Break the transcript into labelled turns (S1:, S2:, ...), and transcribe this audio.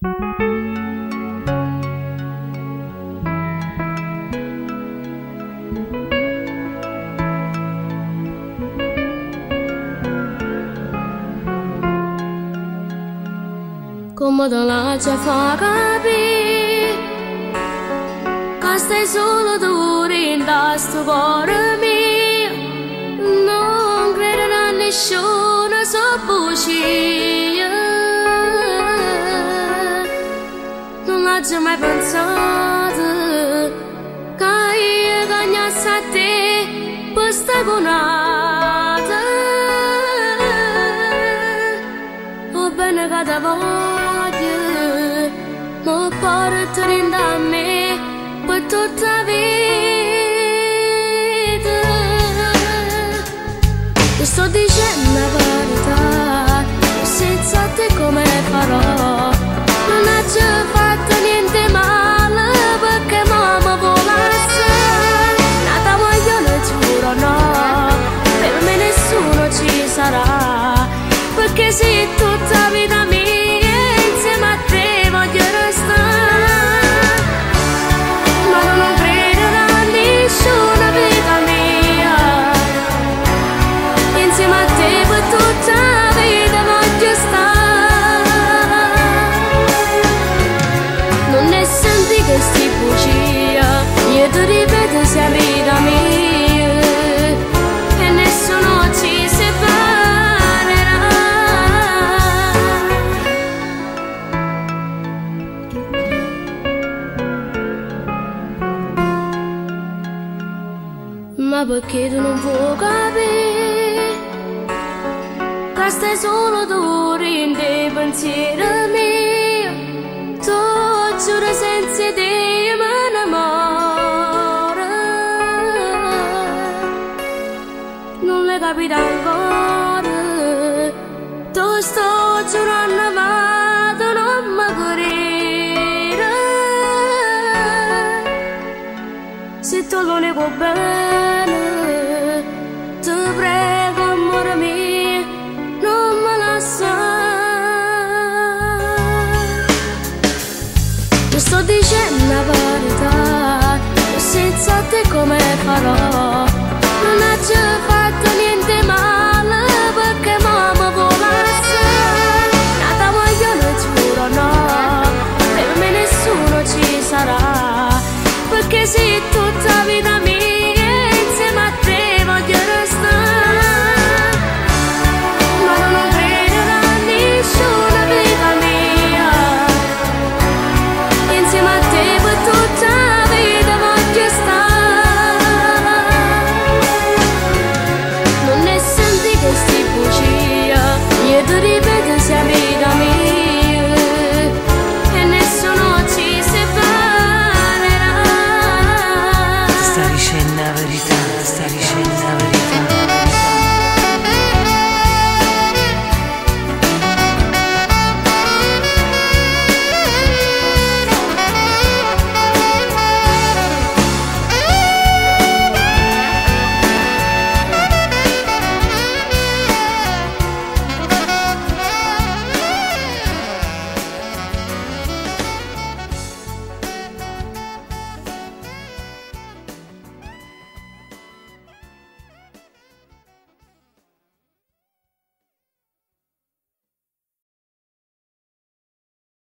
S1: Come te la ci fa capire che stai solo tu in sto cuore mio. Non credo a nessuno so bugie. Non l'ho mai pensato che io cagnassi a te per sta conata. Oh bene che te voglio, ma portare da me per tutta la vita. Ti sto dicendo la verità, senza te come farò? Non ho già fatto niente male perché mamma volasse. Nata voglio, giuro no, per me nessuno ci sarà, perché sei tutta la vita mia, insieme a te voglio restare. Ma non credo a nessuna vita mia, insieme a te per tutta la vita voglio stare. Non ne senti che sti bugia, io ti ripeto sia vita mia e nessuno ci separerà. Ma perché tu non puoi capire che stai solo tu in dei pensieri miei? Tu giuro senza te io me ne muoro. Non le capito ancora, tu sto giurando ma tu non mi guarire. Se tu lo nego bene, ti prego amore mio, non me lasciare. Ti sto dicendo la verità, senza te come farò?